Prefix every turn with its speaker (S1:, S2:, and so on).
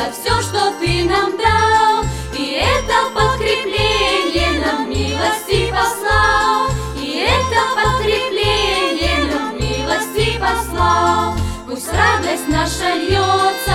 S1: за все, что ты нам дал. И это подкрепление нам милости послал. И это подкрепление нам милости послал. Пусть радость наша льется